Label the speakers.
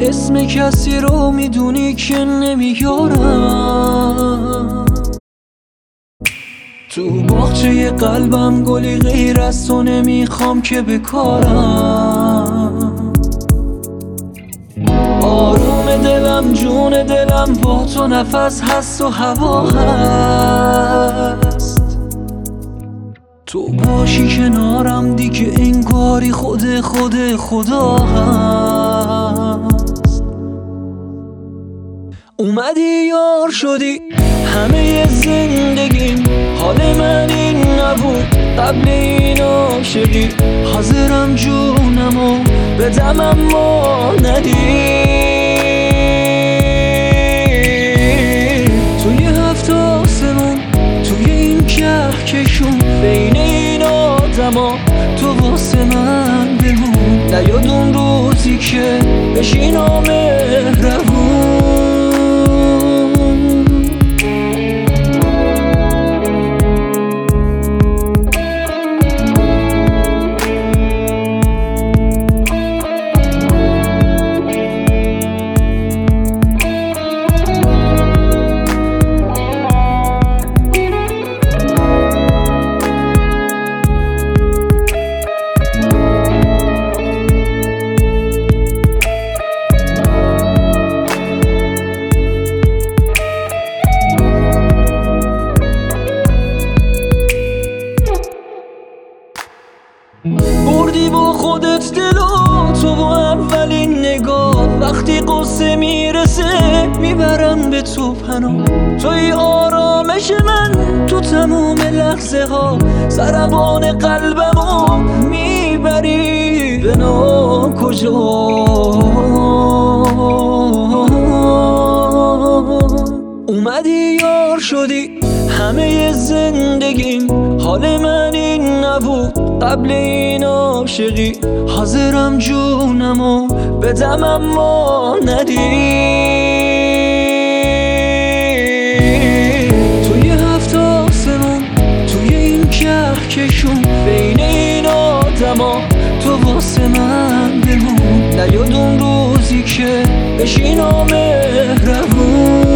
Speaker 1: اسم کسی رو میدونی که نمیارم. تو باغچه قلبم گلی غیر از تو نمیخوام که بکارم. آروم دلم جون دلم با تو نفس هست و هوا هست. تو باشی کنارم دیگه انگاری خود خدا هست. اومدی یار شدی همه زندگیم، حال من این نبود قبل این عاشقی. حاضرم جونمو بدم اما ندی. توی هفت آسمون توی این کهکشون بین این آدما تو واسه من بمون. نیاد اون روزی که بشی نامهربون. بردی با خودت دلو تو با اولین نگاه. وقتی قصه میرسه میبرم به تو پناه. توی آرامش من تو تموم لحظه ها. ضربان قلبمو میبری به ناکجا. اومدی یار شدی همه زندگیم، حال من این نبود قبل این عاشقی. حاضرم جونمو بدم اما ندی. توی هفت آسمون توی این کهکشون بین این آدما تو واسه من بمون. نیاد اون روزی که بشی نامهربون.